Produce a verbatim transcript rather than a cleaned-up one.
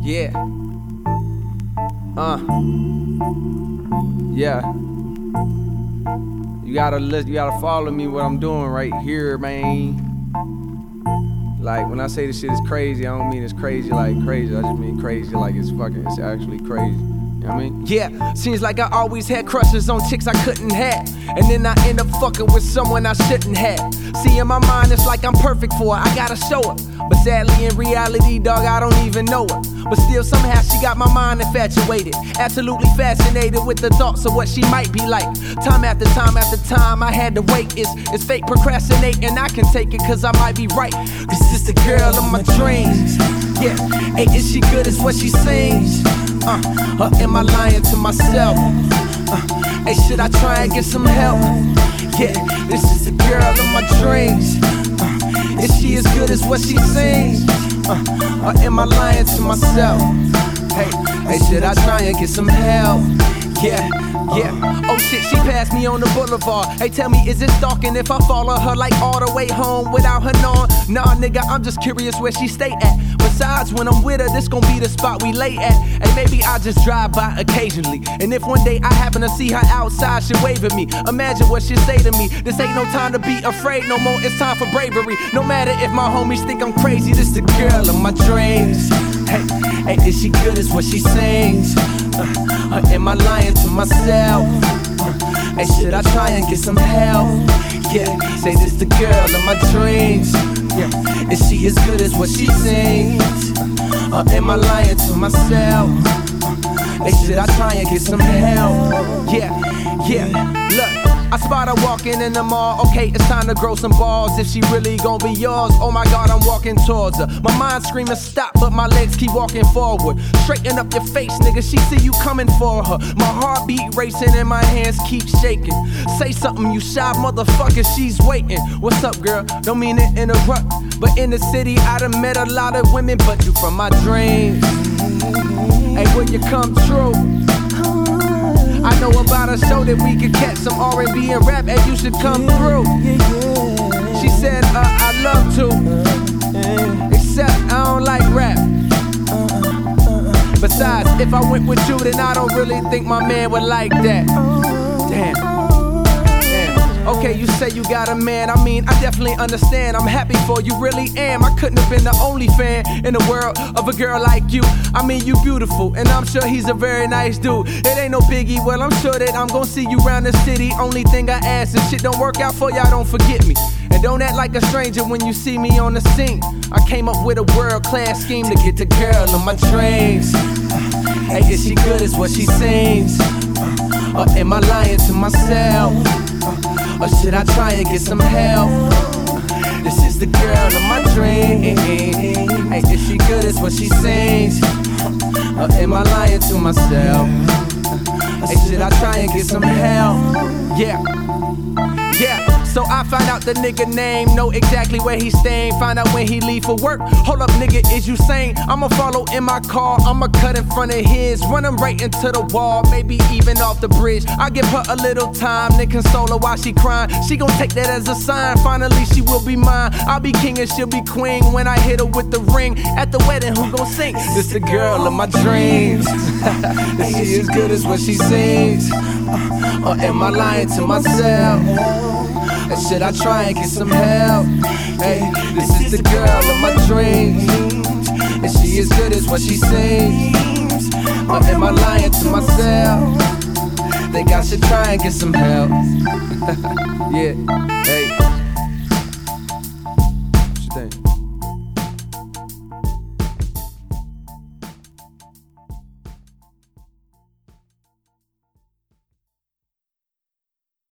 Yeah. Uh. Yeah. You gotta listen, you gotta follow me what I'm doing right here, man. Like when I say this shit is crazy, I don't mean it's crazy like crazy. I just mean crazy like it's fucking, it's actually crazy. You know what I mean? Yeah, seems like I always had crushes on chicks I couldn't have, and then I end up fucking with someone I shouldn't have. See, in my mind it's like I'm perfect for her, I gotta show her. But sadly in reality, dog, I don't even know her. But still somehow she got my mind infatuated, absolutely fascinated with the thoughts of what she might be like. Time after time after time I had to wait. It's, it's fake procrastinating, I can take it cause I might be right. Cause this the girl of my dreams. Yeah, hey, is she good as what she sings? Uh, or am I lying to myself? Uh, hey, should I try and get some help? Yeah, this is the girl of my dreams. Uh, is she as good as what she sings? Uh, or am I lying to myself? Hey, hey, should I try and get some help? Yeah, yeah. Oh shit, she passed me on the boulevard. Hey, tell me, is it stalking if I follow her like all the way home without her knowing? Nah, nigga, I'm just curious where she stay at. Besides, when I'm with her, this gon' be the spot we lay at. And maybe I just drive by occasionally. And if one day I happen to see her outside, she wave at me. Imagine what she'd say to me. This ain't no time to be afraid no more, it's time for bravery. No matter if my homies think I'm crazy, this the girl of my dreams. Hey, hey, is she good as what she sings? Uh, or am I lying to myself? Uh, hey, should I try and get some help? Yeah, say this the girl of my dreams. Yeah, is she as good as what she sings? Uh, or am I lying to myself? Uh, hey, should I try and get some help? Yeah, yeah, look. I spot her walking in the mall, okay, it's time to grow some balls. If she really gon' be yours, oh my god, I'm walking towards her. My mind screaming stop, but my legs keep walking forward. Straighten up your face, nigga, she see you coming for her. My heartbeat racing and my hands keep shaking. Say something, you shy motherfucker, she's waiting. What's up, girl? Don't mean to interrupt, but in the city I done met a lot of women, but you from my dreams. Hey, will you come true? I know about a show that we could catch some R and B and rap, and you should come through. She said, uh, I'd love to, except I don't like rap. Besides, if I went with you, then I don't really think my man would like that. Damn. Okay, you say you got a man, I mean, I definitely understand. I'm happy for you, really am. I couldn't have been the only fan in the world of a girl like you. I mean, you beautiful, and I'm sure he's a very nice dude. It ain't no biggie, well, I'm sure that I'm gonna see you around the city. Only thing I ask, if shit don't work out for y'all, don't forget me. And don't act like a stranger when you see me on the scene. I came up with a world-class scheme to get the girl of my dreams. Hey, is she good as what she sings? Or am I lying to myself? Or should I try and get some help? This is the girl of my dreams. Hey, is she good as what she sings? Or am I lying to myself? Hey, should I try and get some help? Yeah, yeah. So I find out the nigga name, know exactly where he's staying, find out when he leave for work. Hold up, nigga, is you sane? I'ma follow in my car, I'ma cut in front of his, run him right into the wall, maybe even off the bridge. I give her a little time, then console her while she crying. She gon' take that as a sign, finally she will be mine. I'll be king and she'll be queen when I hit her with the ring. At the wedding, who gon' sing? This the girl of my dreams. Is she as good as what she sings? Uh, or am I lying to myself? And should I try and get some help? Hey, this is the girl of my dreams. And she as good as what she sings. Or am I lying to myself? Think I should try and get some help. Yeah, hey.